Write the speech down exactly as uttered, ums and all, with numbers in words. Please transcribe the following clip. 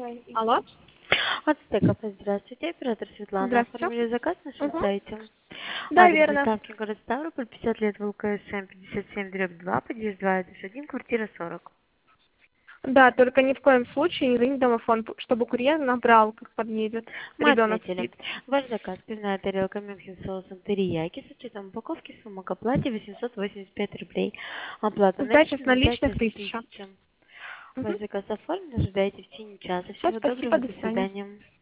Алло? От Стеков, здравствуйте, оператор Светлана. Здравствуйте. Оформили заказ на нашем Угу. сайте. Да, Адрес верно. доставки город Ставрополь, пятьдесят лет ВЛКСМ, пятьдесят семь дробь два, подъезд два, этаж один, квартира сорок. Да, только ни в коем случае не звони домофон, чтобы курьер набрал, как подъедет. Мы Ребенок отметили. спит. Ваш заказ, пивная тарелка Мюнхен с соусом терияки с учетом упаковки, сумма к оплате восемьсот восемьдесят пять рублей. Оплата Сдача с наличными, наличных сдача тысяча. тысяча. Угу. Ваш заказ оформлен, ожидайте в течение часа. Все, Всего спасибо, доброго, до до свидания. свидания.